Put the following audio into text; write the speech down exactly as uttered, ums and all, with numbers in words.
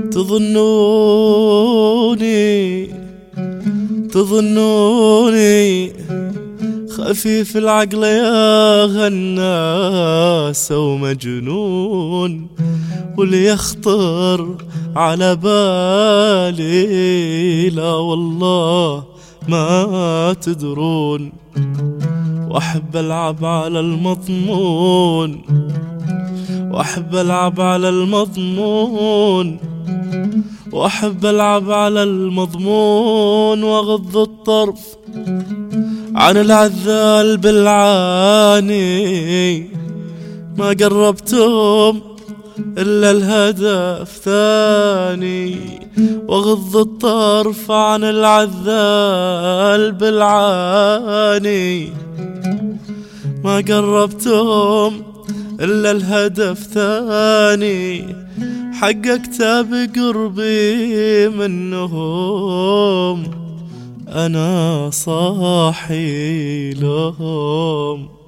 تظنوني تظنوني خفيف العقل يا غناس ومجنون، واللي يخطر على بالي لا والله ما تدرون. واحب العب على المضمون، واحب العب على المضمون، واحب العب على المضمون، واغض الطرف عن العذال بالعاني. ما قربتم إلا الهدف ثاني، واغض الطرف عن العذال بالعاني. ما قربتم إلا الهدف ثاني، حققت بقربي منهم، أنا صاحي لهم.